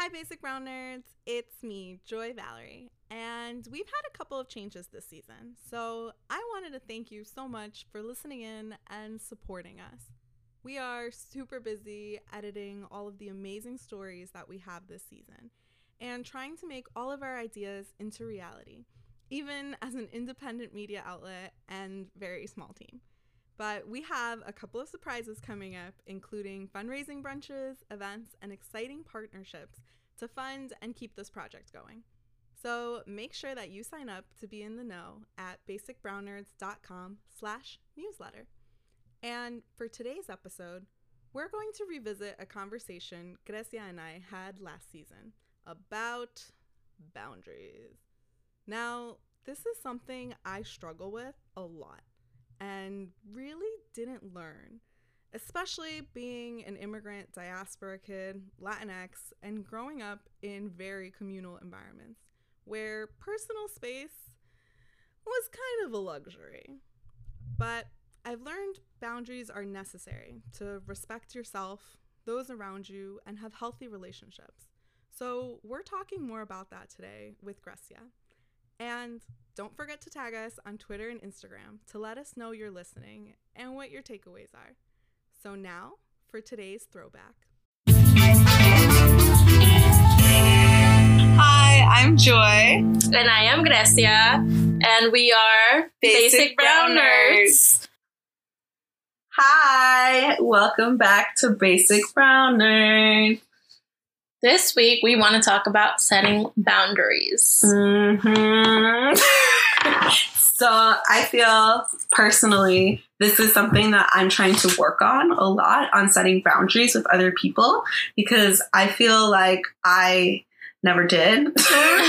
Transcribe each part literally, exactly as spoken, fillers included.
Hi, Basic Brown Nerds. It's me, Joy Valerie, and we've had a couple of changes this season, so I wanted to thank you so much for listening in and supporting us. We are super busy editing all of the amazing stories that we have this season and trying to make all of our ideas into reality, even as an independent media outlet and very small team. But we have a couple of surprises coming up, including fundraising brunches, events, and exciting partnerships to fund and keep this project going. So make sure that you sign up to be in the know at basicbrownnerds.com slash newsletter. And for today's episode, we're going to revisit a conversation Grecia and I had last season about boundaries. Now, this is something I struggle with a lot and really didn't learn, especially being an immigrant diaspora kid, Latinx, and growing up in very communal environments where personal space was kind of a luxury. But I've learned boundaries are necessary to respect yourself, those around you, and have healthy relationships. So we're talking more about that today with Grecia. And don't forget to tag us on Twitter and Instagram to let us know you're listening and what your takeaways are. So now for today's throwback. Hi, I'm Joy. And I am Grecia. And we are Basic, Basic Brown Brown Nerds. Hi, welcome back to Basic Brown Nerds. This week, we want to talk about setting boundaries. Mm-hmm. So I feel personally, this is something that I'm trying to work on a lot, on setting boundaries with other people, because I feel like I never did. Like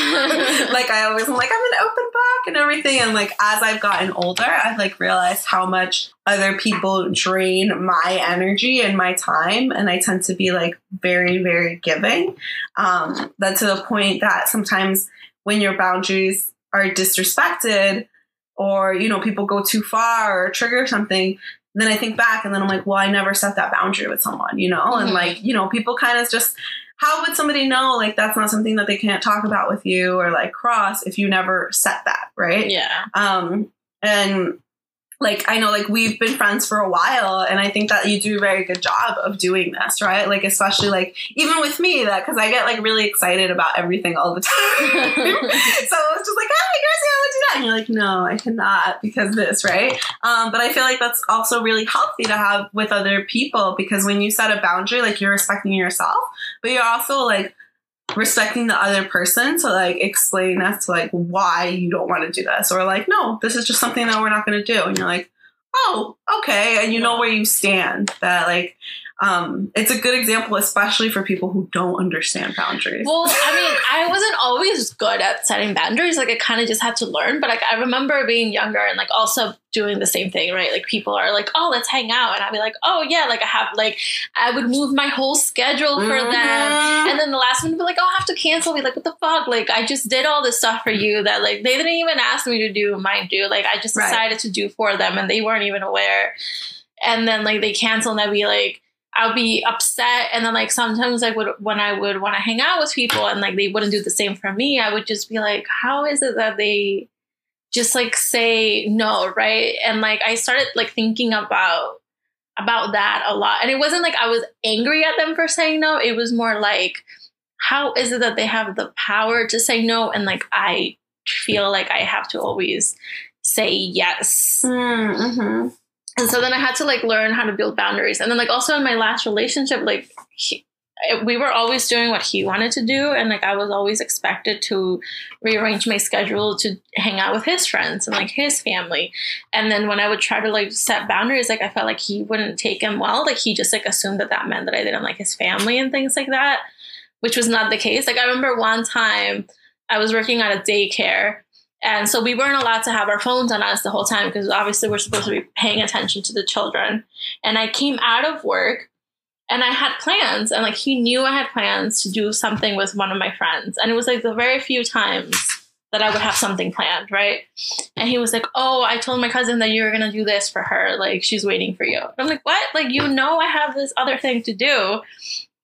I always am like, I'm an open book and everything. And like, as I've gotten older, I've like realized how much other people drain my energy and my time. And I tend to be like very, very giving. Um, that to the point that sometimes when your boundaries are disrespected or, you know, people go too far or trigger something, then I think back and then I'm like, well, I never set that boundary with someone, you know? Mm-hmm. And like, you know, people kind of just, how would somebody know, like, that's not something that they can't talk about with you or, like, cross if you never set that, right? Yeah. Um, and, like, I know, like, we've been friends for a while, and I think that you do a very good job of doing this, right? Like, especially, like, even with me, that, because I get, like, really excited about everything all the time. So it's just like, hi, Gracie, I would do that. And you're like, no, I cannot because this, right? Um, but I feel like that's also really healthy to have with other people, because when you set a boundary, like, you're respecting yourself, but you're also, like, respecting the other person to, like, explain as to, like, why you don't want to do this. Or, like, no, this is just something that we're not going to do. And you're like, oh, okay. And you know where you stand. That, like, um, it's a good example, especially for people who don't understand boundaries. Well, I mean, I wasn't always good at setting boundaries. Like, I kind of just had to learn. But, like, I remember being younger and, like, also doing the same thing, right? Like, people are like, oh, let's hang out. And I'd be like, oh, yeah. Like, I have, like, I would move my whole schedule for mm-hmm. them. And then the last one would be like, oh, I have to cancel. Be like, what the fuck? Like, I just did all this stuff for you that, like, they didn't even ask me to do, mind you. Like, I just decided right. to do for them, and they weren't even aware. And then, like, they cancel, and I'd be like, I'll be upset. And then, like, sometimes I would, when I would want to hang out with people and, like, they wouldn't do the same for me, I would just be like, how is it that they just, like, say no, right? And, like, I started, like, thinking about, about that a lot. And it wasn't like I was angry at them for saying no. It was more like, how is it that they have the power to say no? And, like, I feel like I have to always say yes. Mm-hmm. And so then I had to, like, learn how to build boundaries. And then, like, also in my last relationship, like, he, we were always doing what he wanted to do. And, like, I was always expected to rearrange my schedule to hang out with his friends and, like, his family. And then when I would try to, like, set boundaries, like, I felt like he wouldn't take them well. Like, he just, like, assumed that that meant that I didn't like his family and things like that, which was not the case. Like, I remember one time I was working at a daycare. And so we weren't allowed to have our phones on us the whole time because obviously we're supposed to be paying attention to the children. And I came out of work and I had plans, and, like, he knew I had plans to do something with one of my friends. And it was, like, the very few times that I would have something planned, right? And he was like, oh, I told my cousin that you were going to do this for her. Like, she's waiting for you. And I'm like, what? Like, you know, I have this other thing to do.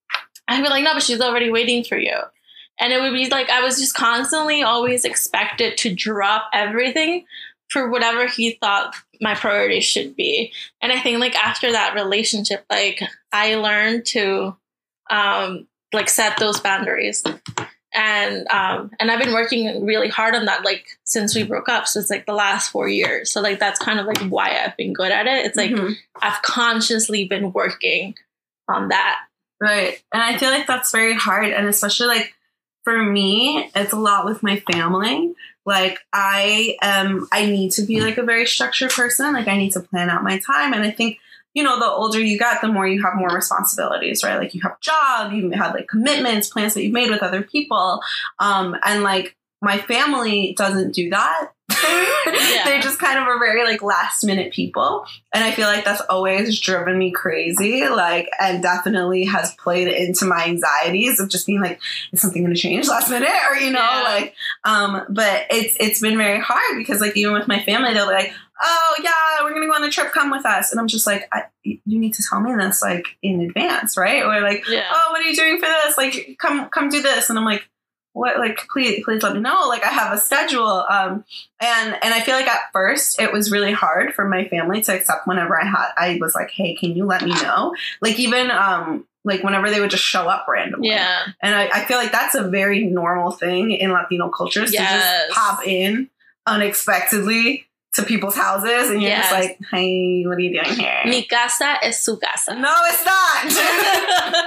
I'd be like, no, but she's already waiting for you. And it would be like, I was just constantly always expected to drop everything for whatever he thought my priorities should be. And I think like after that relationship, like I learned to um, like set those boundaries. And um, and I've been working really hard on that, like since we broke up. So it's like the last four years. So like that's kind of like why I've been good at it. It's like mm-hmm. I've consciously been working on that. Right. And I feel like that's very hard. And especially like for me, it's a lot with my family. Like I am, I need to be like a very structured person. Like I need to plan out my time. And I think, you know, the older you get, the more you have more responsibilities, right? Like you have a job, you have like commitments, plans that you've made with other people. Um, and like my family doesn't do that. Yeah. They just kind of are very like last minute people. And I feel like that's always driven me crazy, like, and definitely has played into my anxieties of just being like, is something going to change last minute? Or, you know, yeah. like, um, but it's, it's been very hard because like, even with my family, they're like, oh yeah, we're going to go on a trip, come with us. And I'm just like, I, you need to tell me this like in advance. Right. Or like, yeah. oh, what are you doing for this? Like, come, come do this. And I'm like, what, like, please, please let me know. Like, I have a schedule. Um, and, and I feel like at first it was really hard for my family to accept whenever I had, I was like, hey, can you let me know? Like, even, um, like whenever they would just show up randomly. Yeah. And I, I feel like that's a very normal thing in Latino cultures yes. to just pop in unexpectedly to people's houses. And you're yes. just like, hey, what are you doing here? Mi casa es su casa. No, it's not.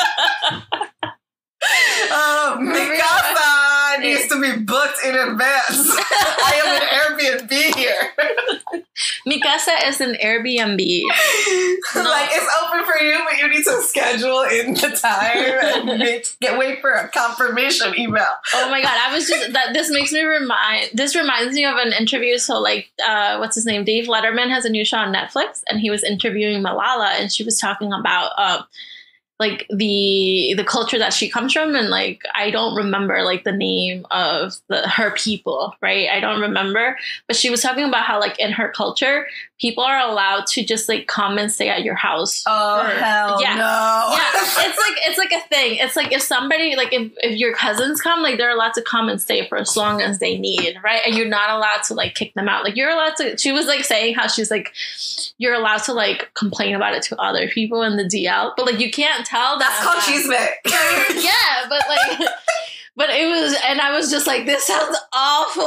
Oh, mi casa needs to be booked in advance. I am an Airbnb here. Mi casa is an Airbnb. No. Like, it's open for you, but you need to schedule in the time and make, get wait for a confirmation email. Oh my god, I was just that. This makes me remind. This reminds me of an interview. So, like, uh, what's his name? Dave Letterman has a new show on Netflix, and he was interviewing Malala, and she was talking about. Uh, like the the culture that she comes from, and like I don't remember like the name of the her people, right? I don't remember, but she was talking about how like in her culture, people are allowed to just like come and stay at your house. Oh for, hell yeah, no! Yeah, it's like it's like a thing. It's like if somebody like if, if your cousins come, like they're allowed to come and stay for as long as they need, right? And you're not allowed to like kick them out. Like you're allowed to. She was like saying how she's like you're allowed to like complain about it to other people in the D L, but like you can't tell that's called chisme. Yeah, but like, but it was, and I was just like, this sounds awful.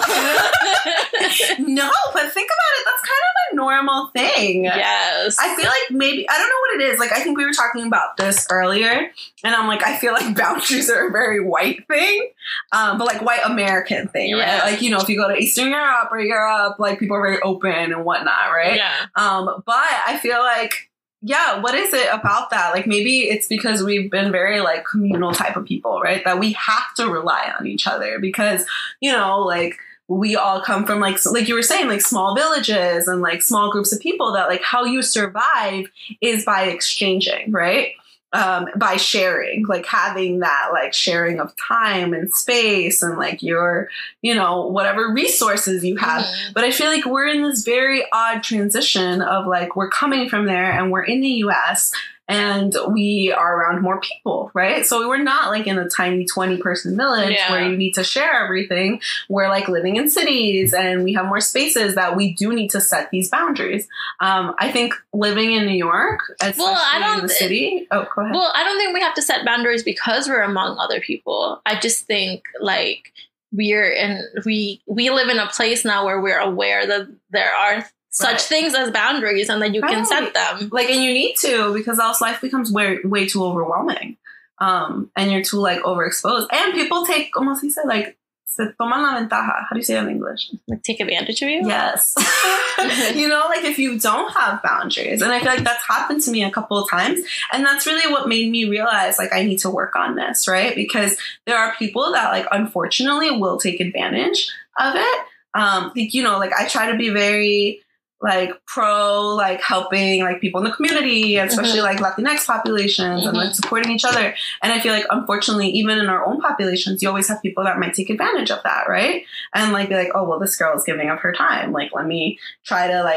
No, but think about it. That's kind of a normal thing. Yes. I feel like maybe, I don't know what it is. Like, I think we were talking about this earlier, and I'm like, I feel like boundaries are a very white thing, um, but like white American thing, yeah. right? Like, you know, if you go to Eastern Europe or Europe, like people are very open and whatnot, right? Yeah. Um, but I feel like, yeah, what is it about that? Like, maybe it's because we've been very, like, communal type of people, right? That we have to rely on each other because, you know, like, we all come from, like, like you were saying, like, small villages and, like, small groups of people that, like, how you survive is by exchanging, right? Um, by sharing, like, having that, like, sharing of time and space and, like, your, you know, whatever resources you have. Mm-hmm. But I feel like we're in this very odd transition of, like, we're coming from there and we're in the U S and we are around more people, right? So we're not like in a tiny twenty person village yeah. where you need to share everything. We're like living in cities and we have more spaces that we do need to set these boundaries. Um, I think living in New York, especially well, I don't, in the city. Oh, go ahead. Well, I don't think we have to set boundaries because we're among other people. I just think like we're in, we, we live in a place now where we're aware that there are such right. things as boundaries and that you right. can set them. Like, and you need to, because else life becomes way, way too overwhelming. Um, and you're too, like, overexposed. And people take, como se dice, like, se toman la ventaja. How do you say that in English? Like, take advantage of you? Yes. You know, like, if you don't have boundaries. And I feel like that's happened to me a couple of times. And that's really what made me realize, like, I need to work on this, right? Because there are people that, like, unfortunately will take advantage of it. Um, like, you know, like, I try to be very... like pro, like helping like people in the community, especially mm-hmm. like Latinx populations mm-hmm. and like supporting each other. And I feel like, unfortunately, even in our own populations, you always have people that might take advantage of that. Right. And like, be like, oh, well, this girl is giving up her time. Like, let me try to like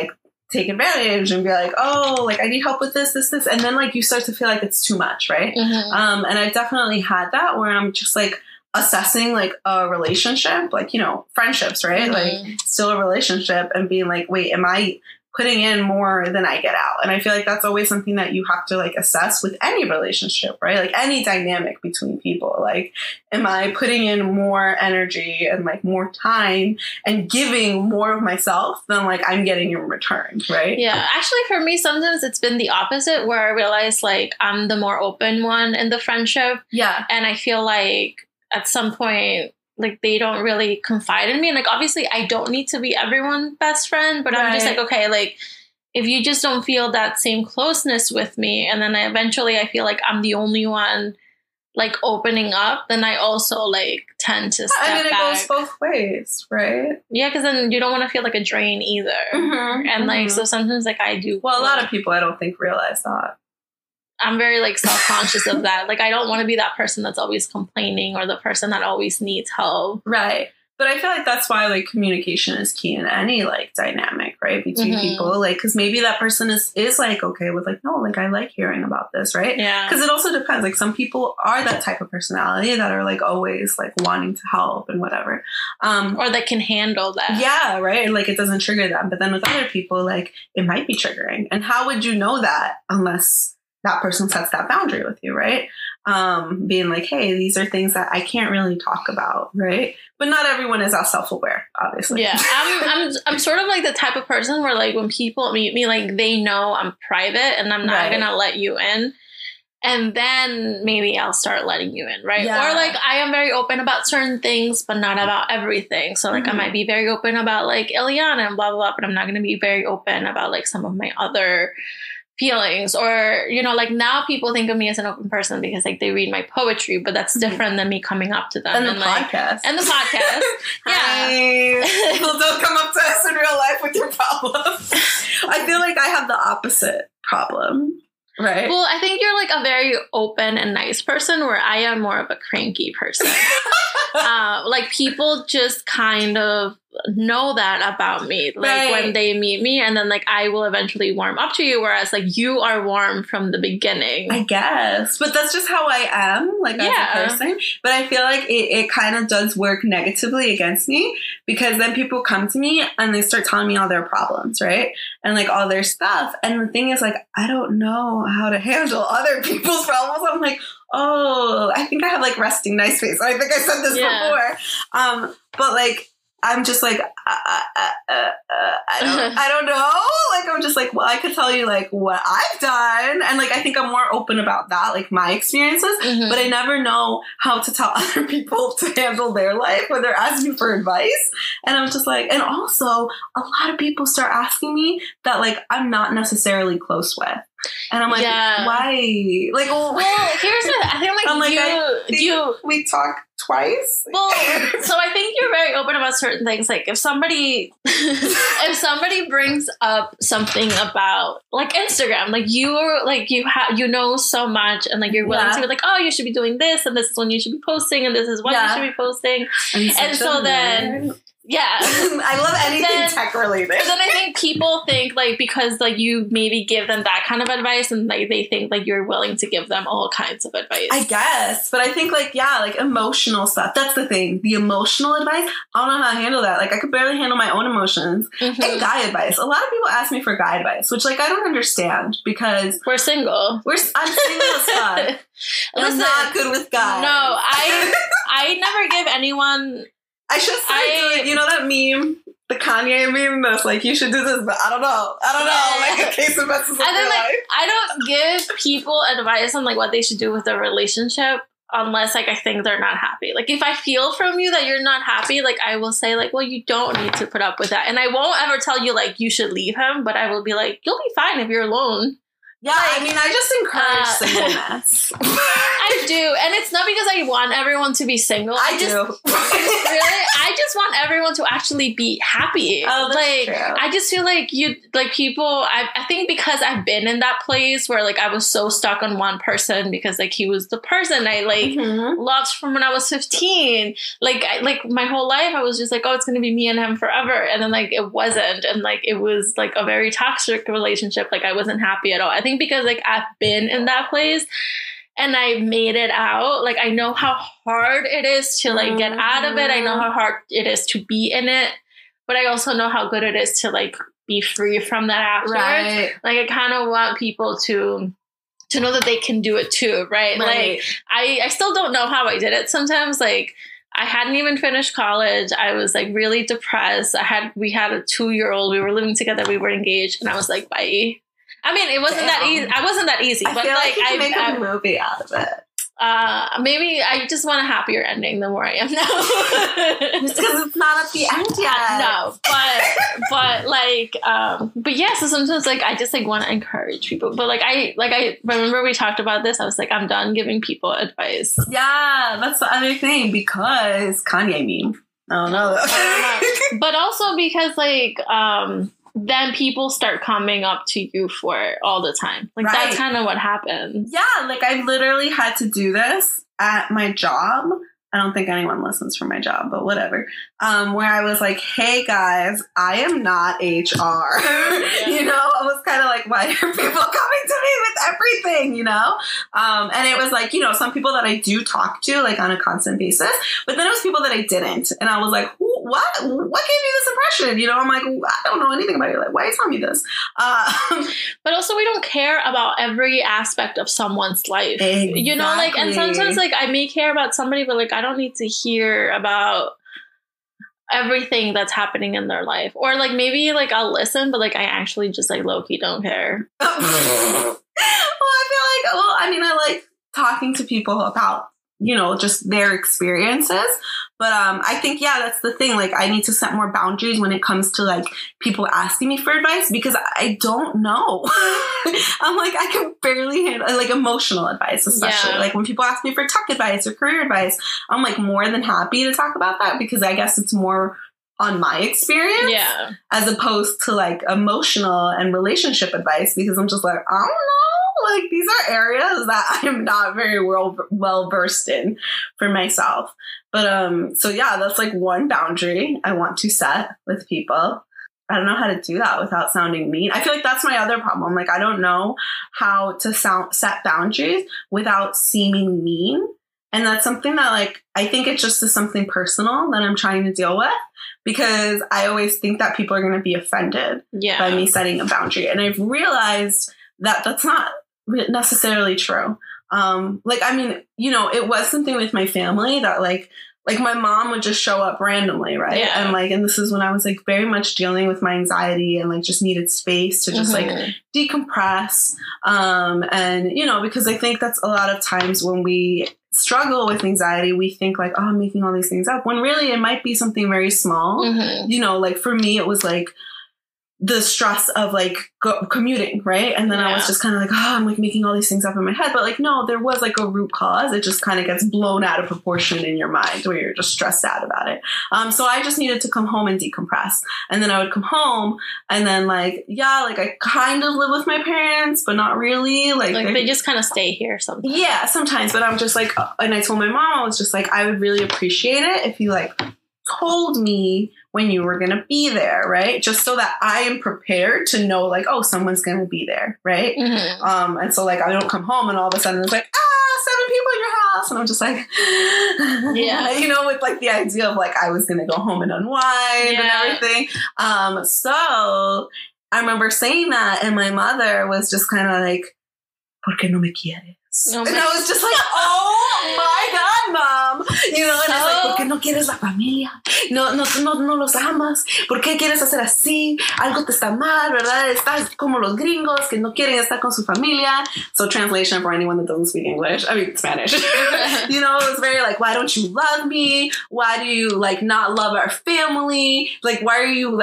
take advantage and be like, oh, like I need help with this, this, this. And then like you start to feel like it's too much, right? Mm-hmm. Um, and I've definitely had that where I'm just like assessing like a relationship, like, you know, friendships, right? Mm-hmm. Like still a relationship and being like, wait, am I putting in more than I get out? And I feel like that's always something that you have to like assess with any relationship, right? Like any dynamic between people. Like, am I putting in more energy and like more time and giving more of myself than like I'm getting in return, right? Yeah, actually for me, sometimes it's been the opposite where I realize like I'm the more open one in the friendship. Yeah. And I feel like at some point, like they don't really confide in me. And like, obviously I don't need to be everyone's best friend, but right. I'm just like, okay, like if you just don't feel that same closeness with me, and then I eventually I feel like I'm the only one like opening up, then I also like tend to step I mean, it back. goes both ways, right? Yeah, because then you don't want to feel like a drain either. Mm-hmm, and like, mm-hmm. so sometimes like I do. Well, a lot of people I don't think realize that. I'm very like self-conscious of that. Like I don't want to be that person that's always complaining or the person that always needs help. Right. But I feel like that's why like communication is key in any like dynamic, right? Between mm-hmm. people, like, because maybe that person is, is like, okay with like, no, like I like hearing about this, right? Yeah. Because it also depends. Like some people are that type of personality that are like always like wanting to help and whatever. Um, or that can handle that. Yeah, right? Like it doesn't trigger them. But then with other people, like it might be triggering. And how would you know that unless that person sets that boundary with you, right? Um, being like, hey, these are things that I can't really talk about, right? But not everyone is as self-aware, obviously. Yeah, I'm, I'm, I'm sort of like the type of person where like when people meet me, like they know I'm private and I'm not right. gonna let you in. And then maybe I'll start letting you in, right? Yeah. Or like I am very open about certain things, but not about everything. So like mm-hmm. I might be very open about like Ileana and blah, blah, blah, but I'm not gonna be very open about like some of my other feelings. Or, you know, like now people think of me as an open person because like they read my poetry, but that's different mm-hmm. than me coming up to them. And, and the like, podcast. And the podcast. Yeah. People don't come up to us in real life with your problems. I feel like I have the opposite problem. Right. Well, I think you're like a very open and nice person where I am more of a cranky person. uh, like people just kind of know that about me, like right. when they meet me, and then like I will eventually warm up to you, whereas like you are warm from the beginning. I guess, but that's just how I am, like yeah. as a person. But I feel like it, it kind of does work negatively against me because then people come to me and they start telling me all their problems, right? And like all their stuff. And the thing is, like, I don't know how to handle other people's problems. I'm like, oh, I think I have like resting nice face. I think I said this yeah. before. Um, but like, I'm just like, uh, uh, uh, uh, I don't, I don't know. Like, I'm just like, well, I could tell you like what I've done. And like, I think I'm more open about that, like my experiences, mm-hmm. but I never know how to tell other people to handle their life when they're asking me for advice. And I'm just like, and also a lot of people start asking me that like, I'm not necessarily close with. And I'm like, yeah. why? Like, well, well here's what I think. Like, I'm like, you, I think you, we talk twice. Well, so I think you're very open about certain things. Like, if somebody, if somebody brings up something about like Instagram, like you, like you have, you know so much, and like you're willing yeah. to be like, oh, you should be doing this, and this is when you should be posting, and this is what yeah. you should be posting, and so then. Nerd. Yeah. I love anything then, tech related. But then I think people think like because like you maybe give them that kind of advice and like they think like you're willing to give them all kinds of advice. I guess. But I think like, yeah, like emotional stuff. That's the thing. The emotional advice, I don't know how to handle that. Like I could barely handle my own emotions. Mm-hmm. And guy advice. A lot of people ask me for guy advice, which like I don't understand because we're single. We're I'm single as fuck. I'm not good with guys. No, I I never give anyone I should say, I, you know that meme, the Kanye meme that's like, you should do this, but I don't know. I don't know. Like, a case of messes up your then, like, life. I don't give people advice on, like, what they should do with their relationship unless, like, I think they're not happy. Like, if I feel from you that you're not happy, like, I will say, like, well, you don't need to put up with that. And I won't ever tell you, like, you should leave him, but I will be like, you'll be fine if you're alone. Yeah, like, I mean, I just encourage uh, singleness. I I do. And it's not because I want everyone to be single. I, I just, do. really, I just want everyone to actually be happy. Oh, that's like, true. I just feel like you, like people, I, I think because I've been in that place where like I was so stuck on one person because like he was the person I like Mhm. loved from when I was fifteen. Like, I, like my whole life I was just like, oh, it's going to be me and him forever. And then like it wasn't. And like it was like a very toxic relationship. Like I wasn't happy at all. I think because like I've been in that place and I made it out. Like I know how hard it is to like get out of it. I know how hard it is to be in it. But I also know how good it is to like be free from that afterwards. Right. Like I kind of want people to to know that they can do it too, right? Right. Like I, I still don't know how I did it sometimes. Like I hadn't even finished college. I was like really depressed. I had we had a two-year-old. We were living together. We were engaged, and I was like, bye. I mean, it wasn't Damn. that easy. I wasn't that easy, I but feel like, like you I, can make I, a movie out of it. uh, maybe I just want a happier ending than where I am now. Just because it's not at the end yet. No, but but like um but yeah, so sometimes like I just like want to encourage people, but like I like I remember we talked about this. I was like, I'm done giving people advice. Yeah, that's the other thing, because Kanye meme. I don't know. But also because like um then people start coming up to you for it all the time. Like Right. that's kind of what happens. Yeah, like I literally had to do this at my job. I don't think anyone listens from my job, but whatever. Um, where I was like, hey guys, I am not H R. Yeah. You know, I was kind of like, why are people coming to me with everything, you know? Um, and it was like, you know, some people that I do talk to like on a constant basis, but then it was people that I didn't. And I was like, who, what? What gave you this impression? You know, I'm like, I don't know anything about you. Like, why are you telling me this? Um, But also we don't care about every aspect of someone's life. You know, like, and sometimes like I may care about somebody, but like I don't need to hear about everything that's happening in their life. Or like maybe like I'll listen, but like I actually just like low-key don't care. Well, I feel like, well, I mean, I like talking to people about, you know, just their experiences. But um, I think, yeah, that's the thing. Like, I need to set more boundaries when it comes to like people asking me for advice, because I don't know. I'm like, I can barely handle like emotional advice, especially Yeah. like when people ask me for tech advice or career advice. I'm like more than happy to talk about that, because I guess it's more on my experience, Yeah. as opposed to like emotional and relationship advice, because I'm just like, I don't know, like these are areas that I'm not very well well versed in for myself. But um, so yeah, that's like one boundary I want to set with people. I don't know how to do that without sounding mean. I feel like that's my other problem. Like I don't know how to sound set boundaries without seeming mean. And that's something that like, I think it just is something personal that I'm trying to deal with, because I always think that people are going to be offended Yeah. by me setting a boundary. And I've realized that that's not necessarily true. Um, like, I mean, you know, it was something with my family that like, like my mom would just show up randomly, right? Yeah. And like, and this is when I was like very much dealing with my anxiety and like just needed space to just like Mhm. decompress. Um, and, you know, because I think that's a lot of times when we struggle with anxiety, we think like, oh, I'm making all these things up, when really it might be something very small. Mhm. You know, like for me, it was like the stress of like go- commuting, right? And then I was Yeah. just kind of like, oh, I'm like making all these things up in my head. But like, no, there was like a root cause. It just kind of gets blown out of proportion in your mind where you're just stressed out about it. Um, so I just needed to come home and decompress. And then I would come home and then like, yeah, like I kind of live with my parents, but not really. Like, Like they're- they just kind of stay here sometimes. yeah, sometimes, but I'm just like, uh, and I told my mom, I was just like, I would really appreciate it if you like told me when you were going to be there, right? Just so that I am prepared to know like, oh, someone's going to be there, right? Mhm. Um, and so like, I don't come home and all of a sudden it's like, ah, seven people in your house. And I'm just like, Yeah. you know, with like the idea of like, I was going to go home and unwind Yeah. and everything. Um, so I remember saying that, and my mother was just kind of like, ¿por qué no me quieres? Oh and my- I was just like, oh my God, Mom. You know, and it's like, So- ¿por qué no quieres la familia? No, no, no, no los amas. ¿Por qué quieres hacer así? Algo te está mal, ¿verdad? Estás como los gringos que no quieren estar con su familia. So translation for anyone that doesn't speak English, I mean Spanish. You know, it was very like, why don't you love me? Why do you like not love our family? Like, why are you like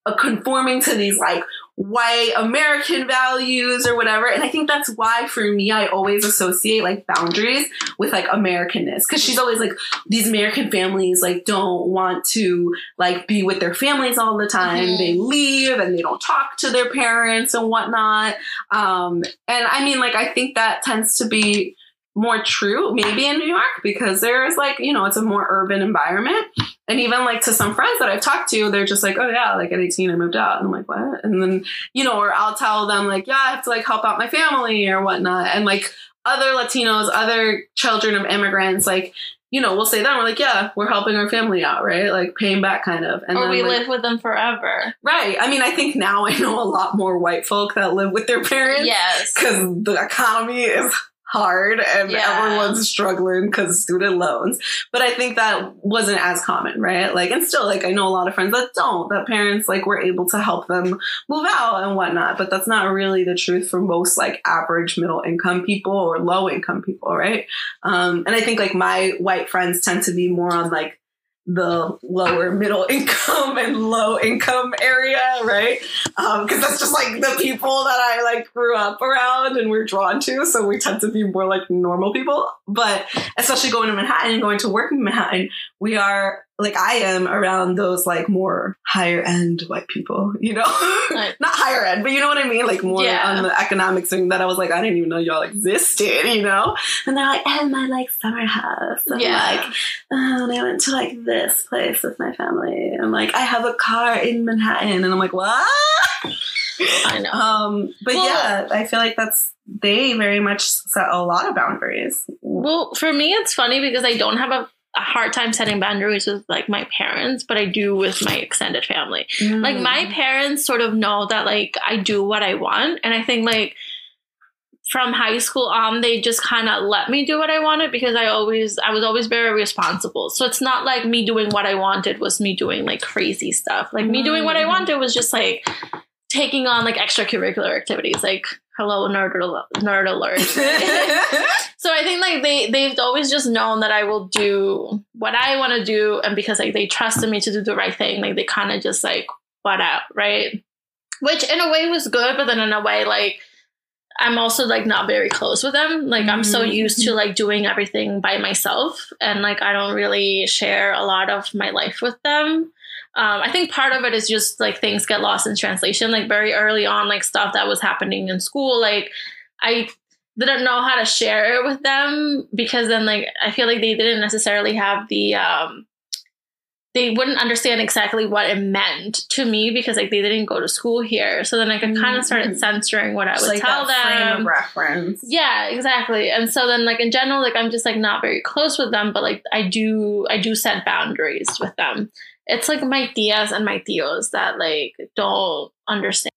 uh, conforming to these like white American values or whatever. And I think that's why for me, I always associate like boundaries with like Americanness. Cause she's always like, these American families like don't want to like be with their families all the time. Mm-hmm. They leave and they don't talk to their parents and whatnot. Um, and I mean, like, I think that tends to be more true maybe in New York because there's like, you know, it's a more urban environment. And even like to some friends that I've talked to, they're just like, oh yeah, like at eighteen I moved out. And I'm like, what? And then, you know, or I'll tell them like, yeah, I have to like help out my family or whatnot. And like other Latinos, other children of immigrants, like, you know, we'll say that we're like, yeah, we're helping our family out, right? Like paying back kind of. And or then, we like, live with them forever. Right. I mean, I think now I know a lot more white folk that live with their parents. Yes. Because the economy is hard and yeah. everyone's struggling because student loans. But I think that wasn't as common, right? Like, and still, like, I know a lot of friends that don't, that parents, like, were able to help them move out and whatnot. But that's not really the truth for most, like, average middle income people or low income people, right? Um, and I think, like, my white friends tend to be more on, like, the lower middle income and low income area, right? Um, because that's just like the people that I like grew up around and we're drawn to. So we tend to be more like normal people. But especially going to Manhattan and going to work in Manhattan, we are like I am around those like more higher end white people, you know, right. Not higher end, but you know what I mean? Like more yeah. on the economic thing that I was like, I didn't even know y'all existed, you know? And they're like, and my like summer house. And yeah. like, oh, and I went to like this place with my family. And like, I have a car in Manhattan. And I'm like, what? I know. Um, but well, yeah, I feel like that's, they very much set a lot of boundaries. Well, for me, it's funny because I don't have a a hard time setting boundaries with like my parents, but I do with my extended family. Mm. Like my parents sort of know that like I do what I want. And I think like from high school on, they just kind of let me do what I wanted because I always, I was always very responsible. So it's not like me doing what I wanted was me doing like crazy stuff. Like mm. me doing what I wanted was just like taking on like extracurricular activities, like hello nerd alert, nerd alert. So I think like they they've always just known that I will do what I want to do, and because like they trusted me to do the right thing, like they kind of just like butt out, right? Which in a way was good, but then in a way like I'm also like not very close with them. Like mm-hmm. I'm so used to like doing everything by myself, and like I don't really share a lot of my life with them. Um, I think part of it is just like things get lost in translation. Like very early on, like stuff that was happening in school, like I didn't know how to share it with them because then like I feel like they didn't necessarily have the um, they wouldn't understand exactly what it meant to me because like they didn't go to school here. So then I could kind of started censoring what I would like tell that them. Frame of reference. Yeah, exactly. And so then like in general, like I'm just like not very close with them, but like I do I do set boundaries with them. It's like my tias and my tios that like don't understand.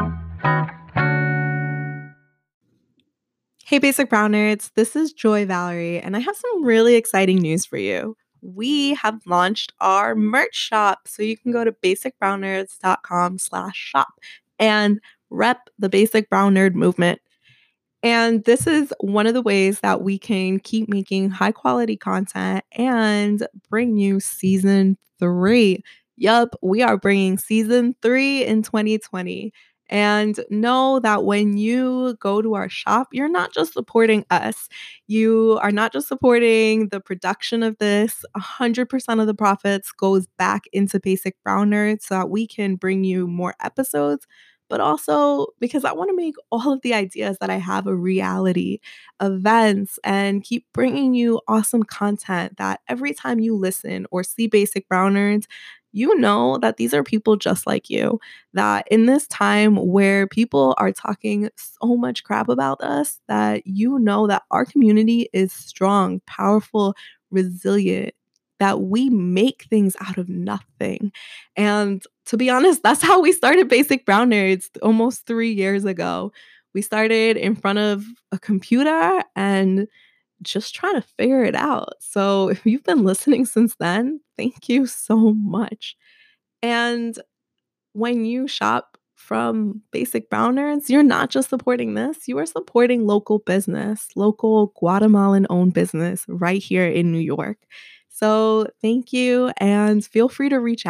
Hey Basic Brown Nerds, this is Joy Valerie, and I have some really exciting news for you. We have launched our merch shop, so you can go to basicbrownnerds.com slash shop and rep the Basic Brown Nerd movement. And this is one of the ways that we can keep making high quality content and bring you season three. Yup, we are bringing season three in twenty twenty. And know that when you go to our shop, you're not just supporting us. You are not just supporting the production of this. one hundred percent of the profits goes back into Basic Brown Nerds so that we can bring you more episodes, but also because I want to make all of the ideas that I have a reality, events, and keep bringing you awesome content that every time you listen or see Basic Brown Nerds, you know that these are people just like you, that in this time where people are talking so much crap about us, that you know that our community is strong, powerful, resilient, that we make things out of nothing. And to be honest, that's how we started Basic Brown Nerds almost three years ago. We started in front of a computer and just trying to figure it out. So if you've been listening since then, thank you so much. And when you shop from Basic Brown Nerds, you're not just supporting this, you are supporting local business, local Guatemalan-owned business right here in New York. So thank you, and feel free to reach out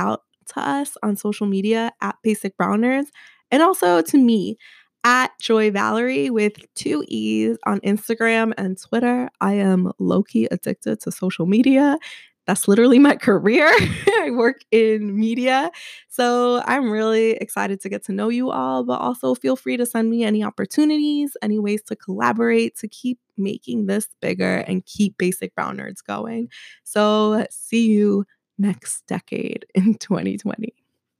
to us on social media at Basic Browners, and also to me at Joy Valerie with two E's on Instagram and Twitter. I am low-key addicted to social media. That's literally my career. I work in media. So I'm really excited to get to know you all, but also feel free to send me any opportunities, any ways to collaborate, to keep making this bigger and keep Basic Brown Nerds going. So see you next decade in twenty twenty.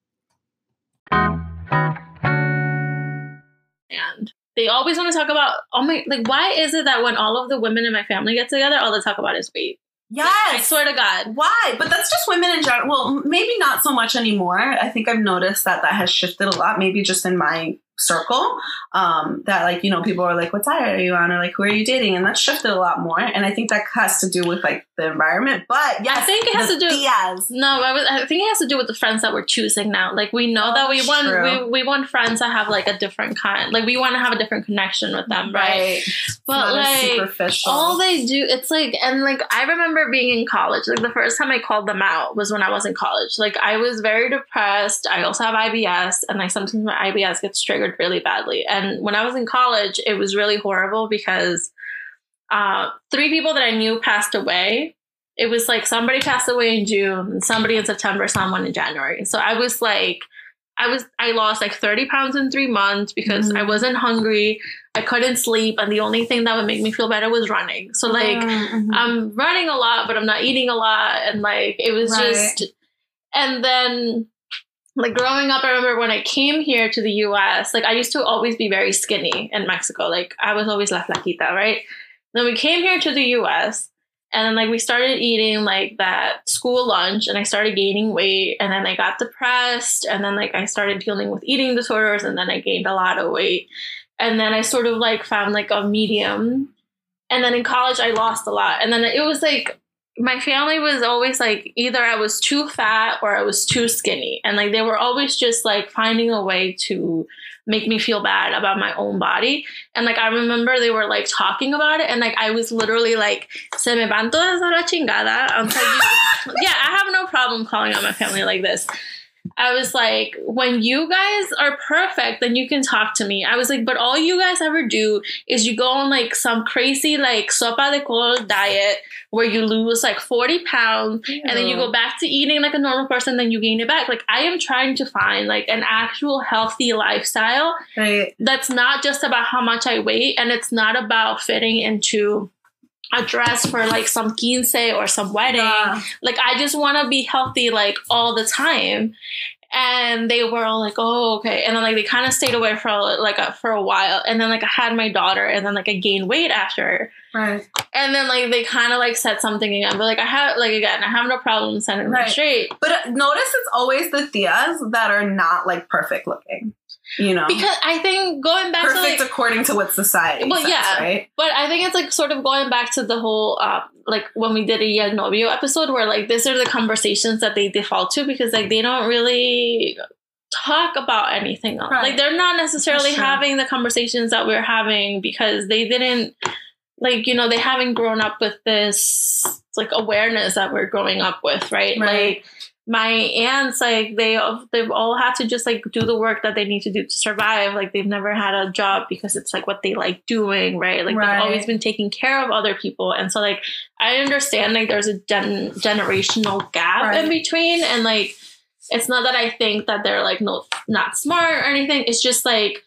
And they always want to talk about, oh my, like, why is it that when all of the women in my family get together, all they talk about is weight? Yes. Like, I swear to God. Why? But that's just women in general. Well, maybe not so much anymore. I think I've noticed that that has shifted a lot, maybe just in my circle, um, that, like, you know, people are like, what diet are you on? Or like, who are you dating? And that's shifted a lot more. And I think that has to do with like the environment. But yes, I think it has to do. Diaz. No, I, was, I think it has to do with the friends that we're choosing now. Like, we know Oh, that we want true. we, we want friends that have like a different kind. Like, we want to have a different connection with them, right? Right. But Not as like, superficial. all they do, it's like, and like, I remember being in college. Like, the first time I called them out was when I was in college. Like, I was very depressed. I also have I B S, and like sometimes my I B S gets triggered really badly. And when I was in college, it was really horrible because uh, three people that I knew passed away. It was like somebody passed away in June, and somebody in September, someone in January. So I was like, I was, I lost like thirty pounds in three months because Mm-hmm. I wasn't hungry. I couldn't sleep. And the only thing that would make me feel better was running. So like, Mm-hmm. I'm running a lot, but I'm not eating a lot. And like, it was Right. just, and then like growing up, I remember when I came here to the U S, like I used to always be very skinny in Mexico. Like I was always la flaquita, right? Then we came here to the U S, and then like we started eating like that school lunch, and I started gaining weight, and then I got depressed, and then like I started dealing with eating disorders, and then I gained a lot of weight. And then I sort of like found like a medium. And then in college I lost a lot. And then it was like my family was always like either I was too fat or I was too skinny. And like they were always just like finding a way to make me feel bad about my own body. And like I remember they were like talking about it, and like I was literally like, se me van todas a la chingada. I'm like, yeah, I have no problem calling out my family like this. I was like, when you guys are perfect, then you can talk to me. I was like, but all you guys ever do is you go on like some crazy like sopa de col diet where you lose like forty pounds Ew. And then you go back to eating like a normal person, then you gain it back. Like I am trying to find like an actual healthy lifestyle Right. that's not just about how much I weigh, and it's not about fitting into a dress for like some quince or some wedding. Yeah. Like I just want to be healthy like all the time. And they were all like, oh, okay. And then like they kind of stayed away for like a, for a while. And then like I had my daughter, and then like I gained weight after. Right. And then like they kind of like said something again. But like I have like again, I have no problem setting them Right. straight. But uh, notice it's always the tias that are not like perfect looking. You know, Because I think going back perfect to like, according to what society well, says, yeah, right? but I think it's like sort of going back to the whole, uh, like when we did a Ya Novio episode, where like these are the conversations that they default to, because like they don't really talk about anything else. Right. Like they're not necessarily That's true. having the conversations that we're having because they didn't, like, you know, they haven't grown up with this like awareness that we're growing up with, right? Right. Like my aunts, like they they've all had to just like do the work that they need to do to survive. Like they've never had a job because it's like what they like doing, right? Like Right. they've always been taking care of other people, and so like I understand like there's a gen- generational gap Right. in between, and like it's not that I think that they're like no not smart or anything. It's just like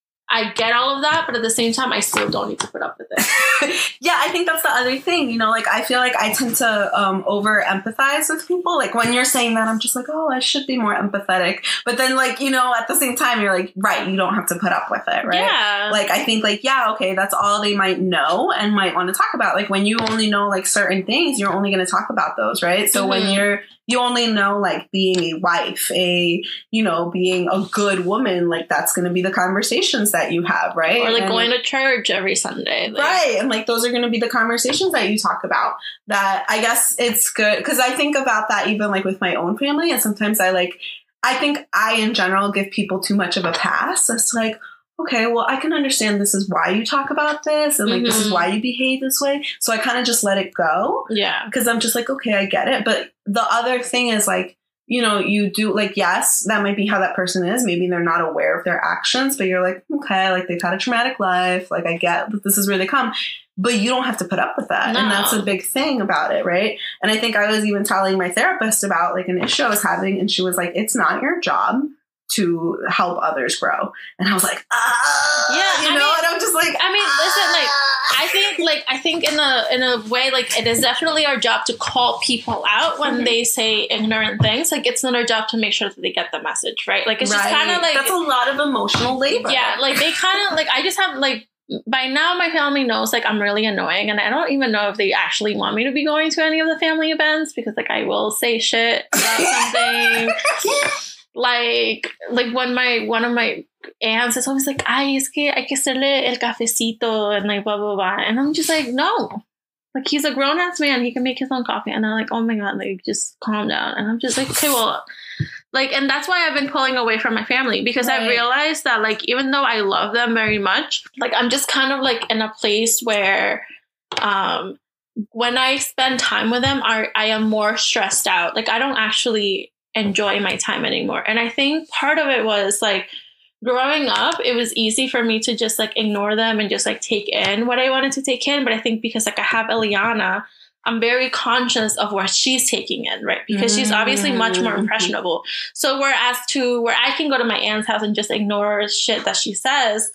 I get all of that, but at the same time, I still don't need to put up with it. Yeah, I think that's the other thing. You know, like I feel like I tend to um, over empathize with people. Like when you're saying that, I'm just like, oh, I should be more empathetic. But then, like, you know, at the same time, you're like, right, you don't have to put up with it, right? Yeah. Like I think, like, yeah, okay, that's all they might know and might want to talk about. Like when you only know like certain things, you're only going to talk about those, right? So Mhm. when you're you only know like being a wife, a, you know, being a good woman, like that's going to be the conversations that you have, right? Or like And- going to church every Sunday. Like, right. And like those are going to be the conversations that you talk about. That I guess it's good because I think about that even like with my own family. And sometimes I like, I think I in general give people too much of a pass. It's like, okay, well, I can understand this is why you talk about this and like this is Mhm. why you behave this way. So I kind of just let it go Yeah. because I'm just like, okay, I get it. But the other thing is like, you know, you do like, yes, that might be how that person is. Maybe they're not aware of their actions, but you're like, okay, like they've had a traumatic life. Like I get that this is where they come, but you don't have to put up with that. No. And that's a big thing about it. Right. And I think I was even telling my therapist about like an issue I was having, and she was like, it's not your job to help others grow. And I was like, ah, yeah, you I know, mean, and I'm just like, I mean, ah. listen, like, I think, like, I think in a, in a way, like, it is definitely our job to call people out when mm-hmm. they say ignorant things. Like, it's not our job to make sure that they get the message, right? Like, it's right. just kind of like, that's a lot of emotional labor. Yeah. Like they kind of like, I just have like, by now my family knows like I'm really annoying, and I don't even know if they actually want me to be going to any of the family events, because like I will say shit about something. Like, like when my, one of my aunts is always like, ay, es que hay que hacerle el cafecito and like blah, blah, blah. And I'm just like, no, like he's a grown ass man. He can make his own coffee. And they're like, oh my God, like just calm down. And I'm just like, okay, well, like, and that's why I've been pulling away from my family, because right. I realized that like, even though I love them very much, like I'm just kind of like in a place where, um, when I spend time with them, I, I am more stressed out. Like I don't actually enjoy my time anymore. And I think part of it was like growing up, it was easy for me to just like ignore them and just like take in what I wanted to take in. But I think because like I have Eliana, I'm very conscious of what she's taking in, right? Because mm-hmm. she's obviously much more impressionable. So whereas to where I can go to my aunt's house and just ignore shit that she says,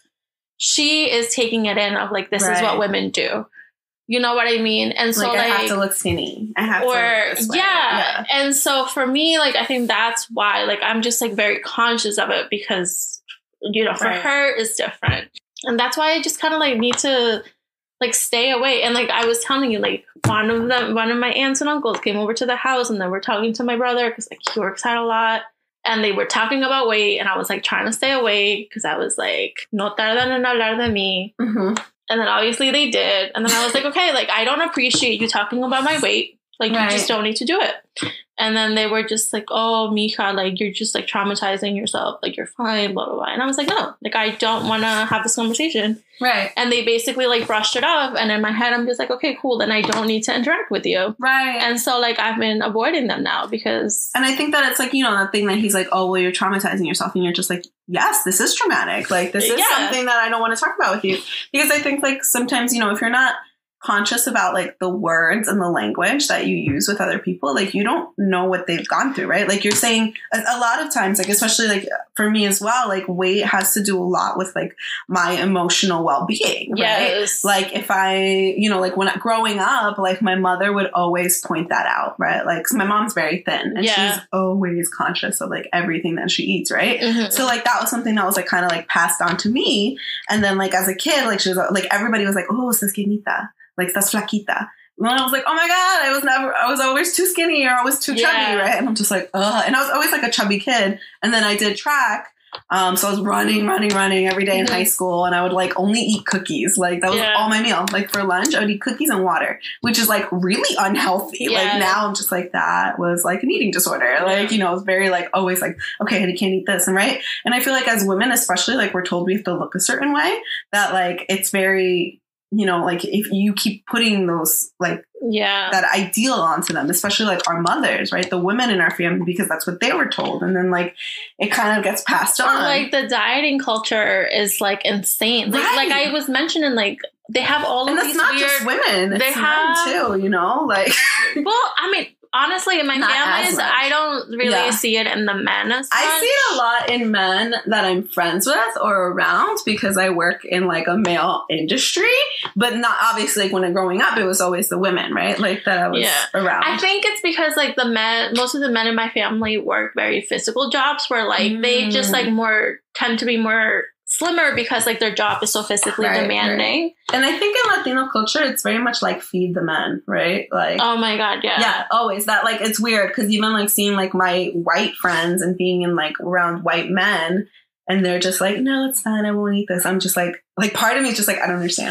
she is taking it in of like, this right. is what women do. You know what I mean? And so like, like, I have to look skinny. I have or, to look this way. Yeah. yeah. And so for me, like, I think that's why, like, I'm just like very conscious of it, because, you know, for right. her it's different. And that's why I just kind of like need to like stay away. And like, I was telling you, like one of them, one of my aunts and uncles came over to the house, and they were talking to my brother, because like he works out a lot. And they were talking about weight, and I was like trying to stay away, because I was like, no tardan en hablar de mí. Mm-hmm. And then obviously they did. And then I was like, okay, like, I don't appreciate you talking about my weight. Like, right. you just don't need to do it. And then they were just like, oh, mija, like, you're just, like, traumatizing yourself. Like, you're fine, blah, blah, blah. And I was like, no, like, I don't want to have this conversation. Right. And they basically, like, brushed it off. And in my head, I'm just like, okay, cool. Then I don't need to interact with you. Right. And so, like, I've been avoiding them now because... And I think that it's, like, you know, that thing that he's like, oh, well, you're traumatizing yourself. And you're just like, yes, this is traumatic. Like, this is yeah. something that I don't want to talk about with you. Because I think, like, sometimes, you know, if you're not conscious about like the words and the language that you use with other people, like you don't know what they've gone through, right? Like you're saying a, a lot of times, like especially like for me as well, like weight has to do a lot with like my emotional well-being, right? Yes. Like if I, you know, like when I, growing up, like my mother would always point that out, right? Like 'cause my mom's very thin, and yeah. she's always conscious of like everything that she eats, right? Mm-hmm. So like that was something that was like kind of like passed on to me, and then like as a kid, like she was like everybody was like, oh, estás skinita. Like, estás flaquita. And I was like, oh my God, I was never, I was always too skinny or I was too yeah. chubby, right? And I'm just like, ugh. And I was always like a chubby kid. And then I did track. Um, so I was running, running, running every day in mm-hmm. high school. And I would like only eat cookies. Like that was yeah. all my meal. Like for lunch, I would eat cookies and water, which is like really unhealthy. Yeah. Like now I'm just like, that was like an eating disorder. Yeah. Like, you know, it's very like always like, okay, I can't eat this. And right. And I feel like as women, especially like we're told we have to look a certain way, that like it's very, you know, like if you keep putting those like yeah that ideal onto them, especially like our mothers, right? The women in our family, because that's what they were told. And then like it kind of gets passed on. Like the dieting culture is like insane. Like, right. like I was mentioning, like they have all and of these not weird just women. It's they have men too, you know, like well, I mean, honestly, in my Not families, I don't really yeah. see it in the men as much. I see it a lot in men that I'm friends with or around because I work in like a male industry, but not obviously like when I'm growing up, it was always the women, right? Like that I was yeah. around. I think it's because like the men, most of the men in my family work very physical jobs where like mm. they just like more tend to be more slimmer because like their job is so physically right, demanding. Right. And I think in Latino culture, it's very much like feed the men, right? Like, oh my God, yeah. Yeah, always. That like, it's weird because even like seeing like my white friends and being in like around white men and they're just like, no, it's fine. I won't eat this. I'm just like, like part of me is just like, I don't understand. Like,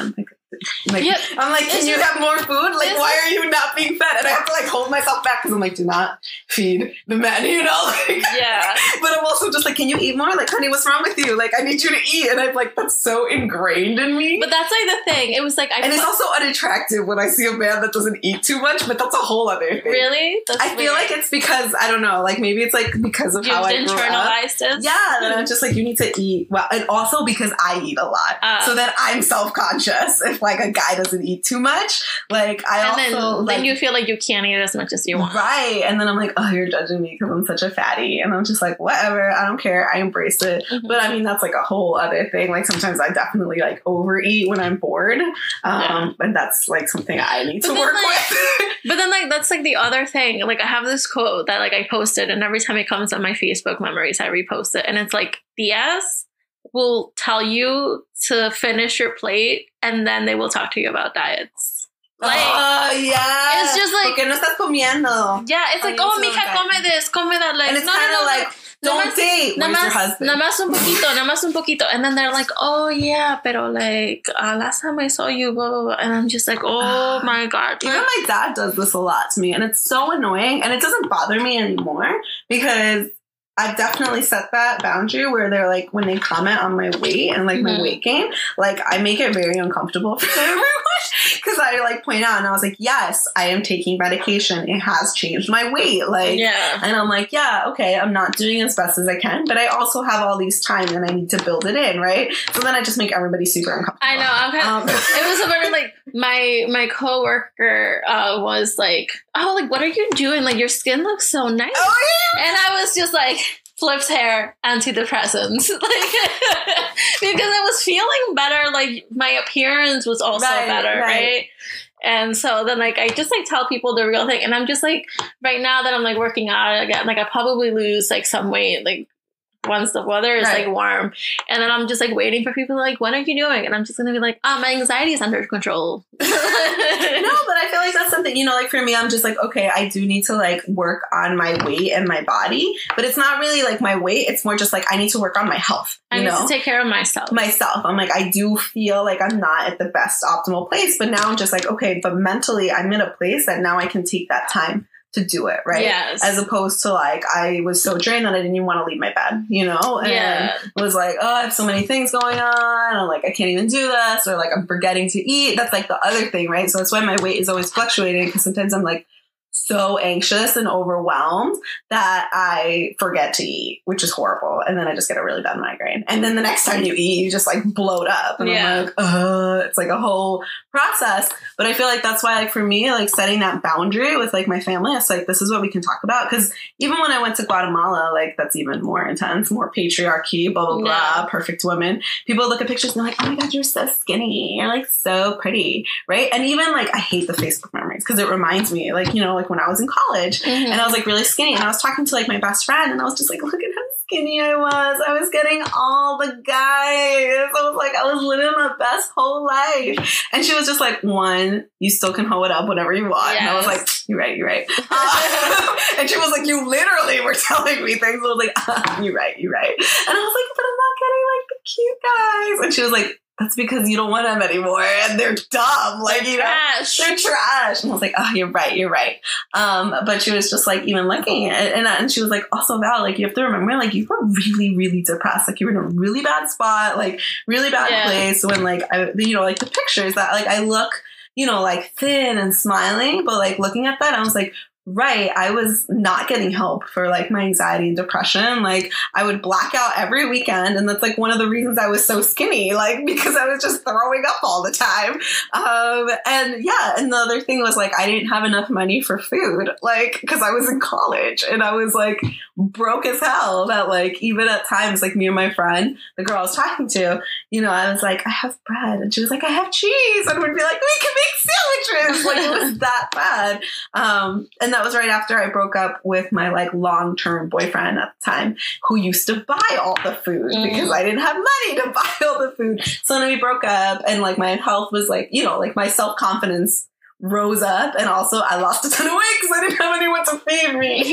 Like, yep. I'm like, can It's you just, have more food? Like, why are you not being fed? And I have to like hold myself back because I'm like, do not feed the men, you know? Like, yeah. But I'm also just like, can you eat more? Like, honey, what's wrong with you? Like, I need you to eat. And I'm like, that's so ingrained in me. But that's like the thing. It was like, I and it's also unattractive when I see a man that doesn't eat too much, but that's a whole other thing. Really? That's I weird. feel like it's because, I don't know, like maybe it's like because of You've how I grew up. internalized it. Yeah, then I'm just like, you need to eat well. And also because I eat a lot. Uh, so then I'm self-conscious if like a guy doesn't eat too much. Like I and also then, like, then you feel like you can't eat as much as you want. Right. And then I'm like, oh, you're judging me because I'm such a fatty. And I'm just like, whatever, I don't care. I embrace it. Mm-hmm. But I mean, that's like a whole other thing. Like sometimes I definitely like overeat when I'm bored. Um, yeah. And that's like something I need but to work like, with. But then like, that's like the other thing. Like I have this quote that like I posted, and every time it comes on my Facebook memories, I repost it. And it's like, Diaz will tell you to finish your plate and then they will talk to you about diets. Like, oh, yeah. It's just like, porque no estás comiendo. Yeah, it's like, oh, mija, come this, come that. Like, and it's no, kind of no, no, like, don't más, date. Where's más, your husband? Nada más un poquito, nada más un poquito. And then they're like, oh, yeah, pero like, uh, last time I saw you, blah, blah, blah. And I'm just like, oh, my God. Even my dad does this a lot to me. And it's so annoying. And it doesn't bother me anymore because I've definitely set that boundary where they're like, when they comment on my weight and like mm-hmm. my weight gain, like I make it very uncomfortable for everyone because I like point out and I was like, yes, I am taking medication. It has changed my weight. Like, yeah. And I'm like, yeah, okay, I'm not doing as best as I can, but I also have all these time and I need to build it in, right? So then I just make everybody super uncomfortable. I know. I'm kind of, um, it was a very like my my coworker uh, was like, oh, like what are you doing? Like your skin looks so nice. Oh, yeah. And I was just like, flipped hair, antidepressants. Like because I was feeling better, like my appearance was also right, better, right. right? And so then like I just like tell people the real thing. And I'm just like right now that I'm like working out again, like I probably lose like some weight, like once the weather is right. like warm. And then I'm just like waiting for people like, what are you doing? And I'm just gonna be like, oh, my anxiety is under control. No, but I feel like that's something, you know, like for me, I'm just like, okay, I do need to like work on my weight and my body, but it's not really like my weight. It's more just like, I need to work on my health. You I need know? to take care of myself. Myself. I'm like, I do feel like I'm not at the best optimal place, but now I'm just like, okay, but mentally I'm in a place that now I can take that time to do it, right? Yes. As opposed to like, I was so drained that I didn't even want to leave my bed, you know? And yeah. it was like, oh, I have so many things going on. I'm like, I can't even do this. Or like, I'm forgetting to eat. That's like the other thing, right? So that's why my weight is always fluctuating because sometimes I'm like so anxious and overwhelmed that I forget to eat, which is horrible. And then I just get a really bad migraine. And then the next time you eat, you just like bloat up. And yeah. I'm like, uh, it's like a whole process. But I feel like that's why, like, for me, like setting that boundary with like my family, it's like, this is what we can talk about. Because even when I went to Guatemala, like that's even more intense, more patriarchy, blah, blah, blah, yeah. perfect women. People look at pictures and they're like, oh my God, you're so skinny. You're like so pretty. Right. And even like, I hate the Facebook memories because it reminds me like, you know, like when I was in college mm-hmm. and I was like really skinny and I was talking to like my best friend and I was just like, look at how skinny I was. I was getting all the guys. I was like, I was living my best whole life. And she was just like, one, you still can hoe it up whenever you want. Yes. And I was like, you're right, you're right. Uh, and she was like, you literally were telling me things. I was like, uh, you're right, you're right. And I was like, but I'm not getting like the cute guys. And she was like, that's because you don't want them anymore and they're dumb. Like, they're you know, trash. They're trash. And I was like, oh, you're right, you're right. Um, but she was just like, even looking at it. And, and she was like, also, Val, like, you have to remember, like, you were really, really depressed. Like, you were in a really bad spot, like, really bad yeah. place when, like, I, you know, like, the pictures that, like, I look, you know, like, thin and smiling. But, like, looking at that, I was like, right, I was not getting help for like my anxiety and depression. Like I would black out every weekend. And that's like one of the reasons I was so skinny, like because I was just throwing up all the time. Um, and yeah. And the other thing was like, I didn't have enough money for food, like, cause I was in college and I was like broke as hell that like, even at times, like me and my friend, the girl I was talking to, you know, I was like, I have bread. And she was like, I have cheese. And we'd be like, we can make sandwiches. Like it was that bad. Um, and that was right after I broke up with my like long-term boyfriend at the time who used to buy all the food mm. because I didn't have money to buy all the food. So then we broke up and like my health was like, you know, like my self-confidence rose up, and also I lost a ton of weight because I didn't have anyone to feed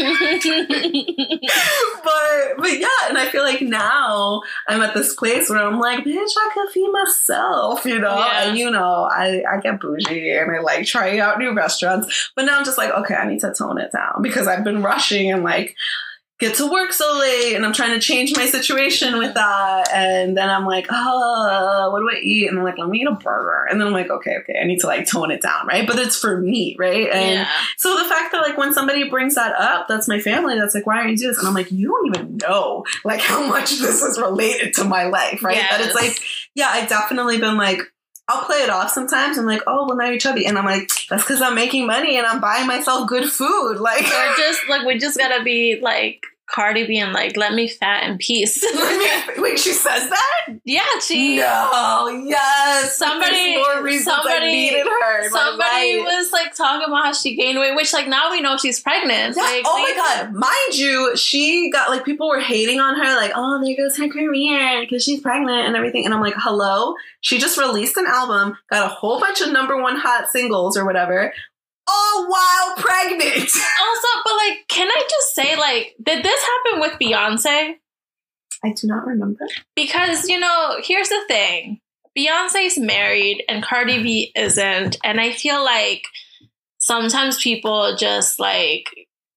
me. but but yeah, and I feel like now I'm at this place where I'm like, bitch, I could feed myself, you know. Yeah. And you know, I I get bougie and I like trying out new restaurants, but now I'm just like, okay, I need to tone it down because I've been rushing and like get to work so late, and I'm trying to change my situation with that, and then I'm like, oh, what do I eat? And I'm like, let me eat a burger, and then I'm like, okay, okay, I need to like tone it down, right? But it's for me, right? And yeah. so the fact that like when somebody brings that up, that's my family, that's like, why are you doing this? And I'm like, you don't even know like how much this is related to my life, right? Yes. That it's like, yeah, I've definitely been like, I'll play it off sometimes. I'm like, oh, well, now you're chubby. And I'm like, that's because I'm making money and I'm buying myself good food. Like, we're just like, we just gotta be like Cardi being like, let me fat in peace. Wait, she says that? Yeah, she. No, yes. Somebody, more reasons somebody, I needed her. in my somebody life. was like talking about how she gained weight, which like now we know she's pregnant. Yeah. Like, Oh we- my god! Mind you, she got like people were hating on her, like, oh, there goes her career because she's pregnant and everything. And I'm like, hello, she just released an album, got a whole bunch of number one hot singles or whatever, all while pregnant. Also, but like, can I just say, like, did this happen with Beyonce? I do not remember. Because, you know, here's the thing. Beyonce's married and Cardi B isn't. And I feel like sometimes people just like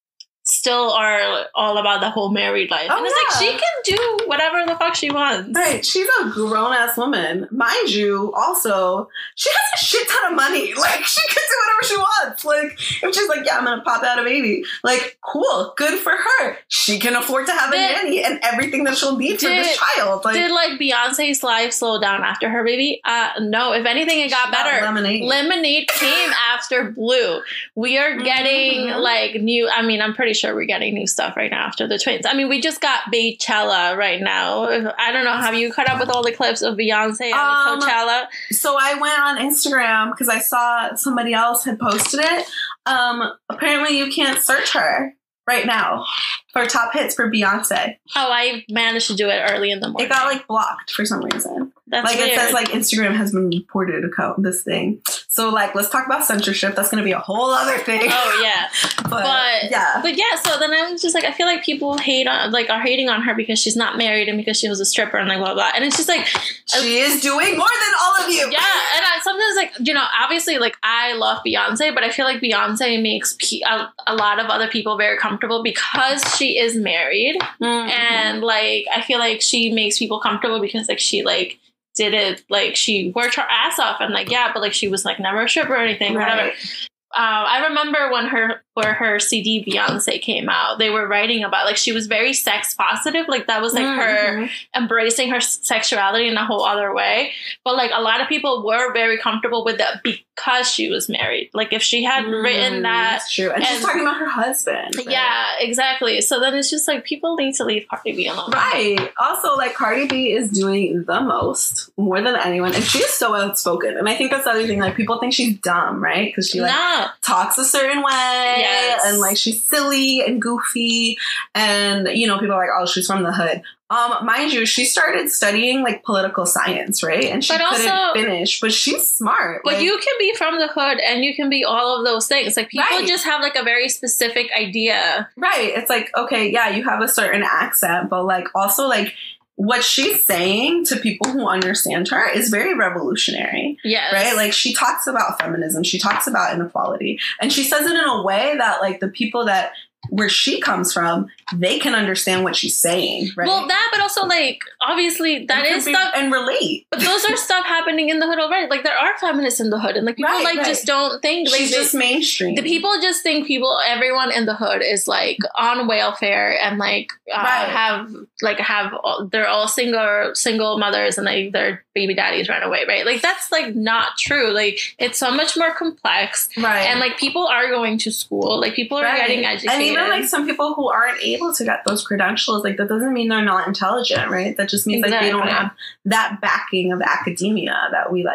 still are all about the whole married life. Oh, and it's yeah. like she can do whatever the fuck she wants. Right, she's a grown ass woman, mind you. Also, she has a shit ton of money. Like, she can do whatever she wants. Like, if she's like, yeah, I'm gonna pop out a baby, like, cool, good for her. She can afford to have a Did- nanny and everything that she'll need for did- this child. Like, Did like Beyonce's life slow down after her baby? Uh, no. If anything, it got she got better. Lemonade. Lemonade came after Blue. We are getting Mhm. like new. I mean, I'm pretty sure we're getting new stuff right now after the twins. I mean, we just got Beychella right now. I don't know. Have you caught up with all the clips of Beyonce on Um, Coachella? So I went on Instagram because I saw somebody else had posted it. Um, apparently you can't search her right now for top hits for Beyonce. Oh, I managed to do it early in the morning. It got like blocked for some reason. That's like weird. it says like Instagram has been reported account this thing. So like let's talk about censorship. That's gonna be a whole other thing. Oh yeah. but, But yeah. but yeah, so then I was just like, I feel like people hate on like are hating on her because she's not married and because she was a stripper and like blah blah. And it's just like She is doing more than all of you. yeah, and I sometimes like you know obviously like I love Beyonce, but I feel like Beyonce makes pe- a, a lot of other people very comfortable because she is married, Mhm. and like I feel like she makes people comfortable because like she like did it like she worked her ass off and like yeah, but like she was like never a stripper or anything, Right. whatever. Um, I remember when her for her C D Beyonce came out, they were writing about like she was very sex positive, like that was like her Mhm. embracing her sexuality in a whole other way. But like a lot of people were very comfortable with that because she was married. Like if she had written Mm, that, that's true. And, she's and- talking about her husband. right? yeah, exactly. So then it's just like people need to leave Cardi B alone. Right. Also, like Cardi B is doing the most, more than anyone, and she's so outspoken. And I think that's the other thing. Like people think she's dumb, right? Because she like No. talks a certain way, Yes. and like she's silly and goofy, and you know people are like, oh, she's from the hood. Um, mind you, she started studying like political science, right? And she But couldn't also- finish, but she's smart. But like, you can be from the hood and you can be all of those things. Like people Right. just have like a very specific idea. right? It's like okay, yeah, you have a certain accent, but like also like. What she's saying to people who understand her is very revolutionary. Yes. Right? Like she talks about feminism, she talks about inequality, and she says it in a way that like the people that where she comes from, they can understand what she's saying, right? Well, that, but also like obviously that And is can be- stuff. and relate. But those are stuff happening in the hood already. Like there are feminists in the hood, and like people Right, like right. just don't think. Like, She's they- just mainstream. the people just think people, everyone in the hood is like on welfare and like uh, Right. have like have all- they're all single single mothers and like their baby daddies ran away, right? Like that's like not true. Like it's so much more complex, right? and like people are going to school, like people are Right. getting educated, And even like some people who aren't able to get those credentials, like that doesn't mean they're not intelligent, right? That just means like they don't Exactly. have that backing of academia that we like s-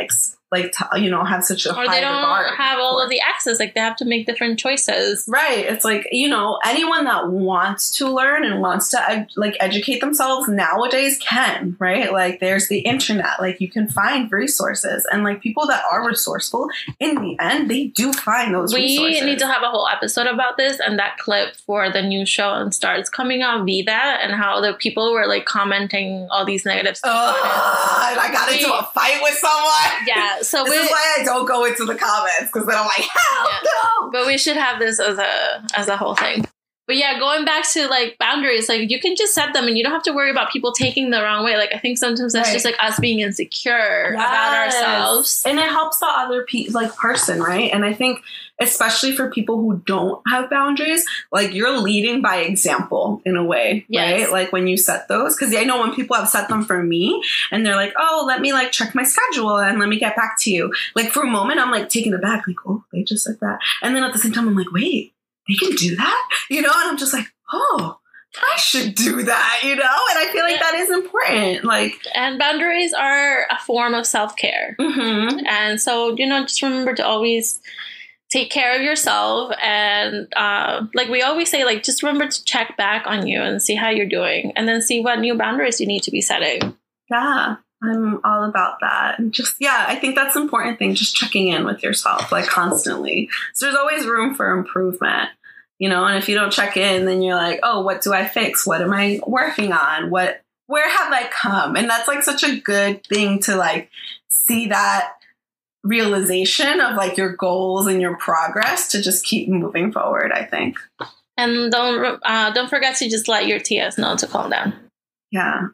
like, t- you know, have such a or high they don't regard have all for. of the access. Like they have to make different choices. Right. It's like, you know, anyone that wants to learn and wants to ed- like educate themselves nowadays can, right? Like there's the internet, like you can find resources, and like people that are resourceful in the end, they do find those we resources. We need to have a whole episode about this, and that clip for the new show on Starz coming out, Vida, and how the people were like commenting all these negative stuff. Uh, and I got into we, a fight with someone. Yeah. So this we, is why I don't go into the comments, because then I'm like, hell yeah. no. But we should have this as a as a whole thing. But yeah, going back to like boundaries, like you can just set them and you don't have to worry about people taking the wrong way. Like I think sometimes that's right. just like us being insecure yes. about ourselves. And it helps the other pe- like person, right? And I think especially for people who don't have boundaries, like you're leading by example in a way, yes. right? Like when you set those, because I know when people have set them for me and they're like, oh, let me like check my schedule and let me get back to you. Like for a moment, I'm like taken aback, like, oh, they just said that. And then at the same time, I'm like, wait, they can do that? You know? And I'm just like, oh, I should do that, you know? And I feel like yeah. that is important. Like, and boundaries are a form of self-care. Mm-hmm. And so, you know, just remember to always take care of yourself. And uh, like we always say, like, just remember to check back on you and see how you're doing. And then see what new boundaries you need to be setting. Yeah. I'm all about that. And just, yeah, I think that's an important thing. Just checking in with yourself, like constantly. So there's always room for improvement, you know, and if you don't check in, then you're like, oh, what do I fix? What am I working on? What, where have I come? And that's like such a good thing to like see that realization of like your goals and your progress to just keep moving forward, I think. And don't, uh, don't forget to just let your T S know to calm down. Yeah.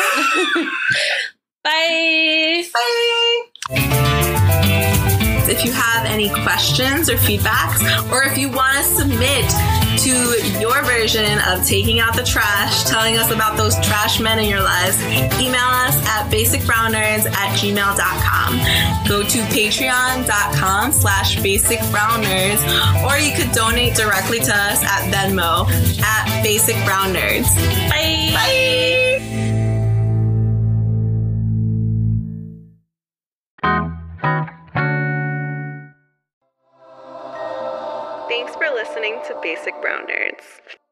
Bye. Bye. If you have any questions or feedbacks, or if you want to submit to your version of taking out the trash, telling us about those trash men in your lives, email us at basicbrownnerds at gmail dot com. Go to patreon.com slash basicbrownnerds, or you could donate directly to us at Venmo at basicbrownnerds. Bye. Bye. Thanks for listening to Basic Brown Nerds.